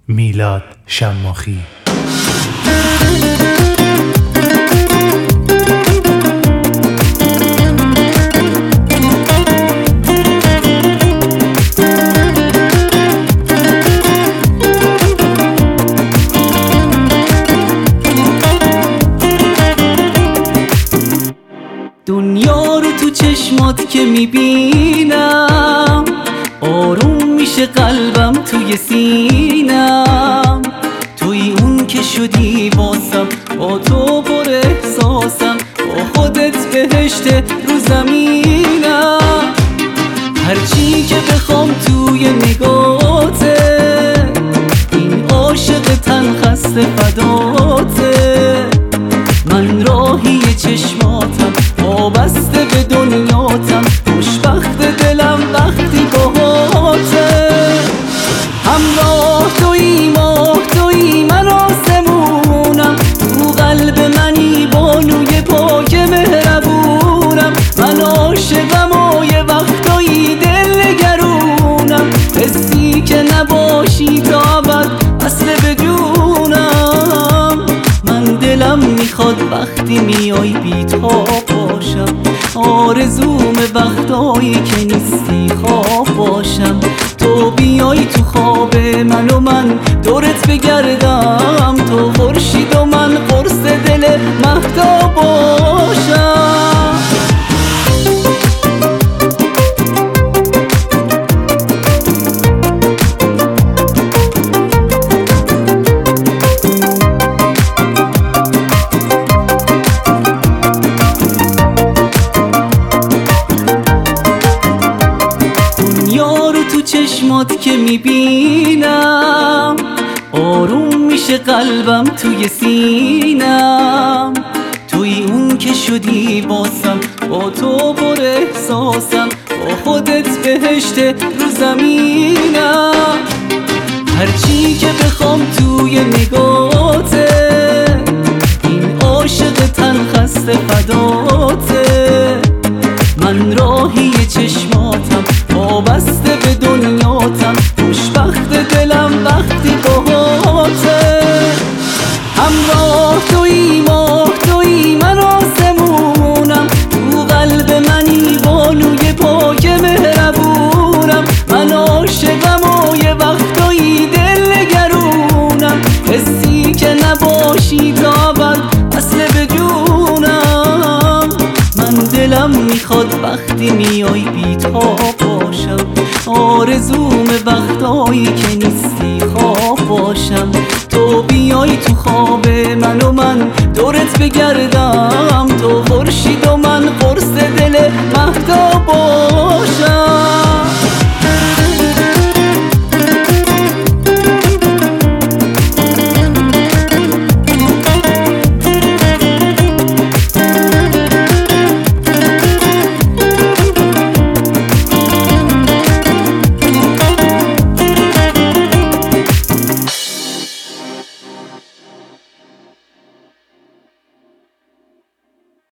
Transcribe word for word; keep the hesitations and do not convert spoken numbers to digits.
میلاد شماخی. دنیا رو تو چشمات که میبینم آروم میشه قلبم توی سینم. توی اون که شدی واسم، با تو پر احساسم، با خودت بهشت رو زمینم. هرچی که بخوام توی نگاته، این عاشق تن خسته فداته. من راهی چشماتم، وابسته به دنیاتم، خوشبخت دلم وقتی باهاته. همراه تویی، ماه تویی، من آسمونم، تو قلب منی، بانوی پاک مهربونم. من عاشقم و یه وقتایی دل نگرونم، حسی که نباشی تا ابد اصل بدونم. من دلم میخواد وقتی میای بی‌تاب باشم، آرزوم وقتایی که نیستی خواب باشم. تو بیای تو خواب من و من دورت بگردم، تو خورشید و من قرص دل مهتاب باشم. چشمات که میبینم آروم میشه قلبم توی سینم. توی اون که شدی واسم، با تو پر احساسم، با خودت بهشت رو زمینم. هرچی که بخوام توی نگاته، این عاشق تن خسته فداته. من راهی چشماتم، وابسته به دنیاتم، خوشبخت دلم وقتی باهاته. همراه تویی، ماه تویی، من آسمونم، تو قلب منی، بانوی پاک مهربونم. من عاشقم و یه وقتایی دل نگرونم، حسی که نباشی تا ابد اصل بدونم. من دلم میخواد وقتی میای بی‌تاب باشم، آرزوم وقتایی که نیستی خواب باشم. تو بیای تو خواب من و من دورت بگردم، تو خورشید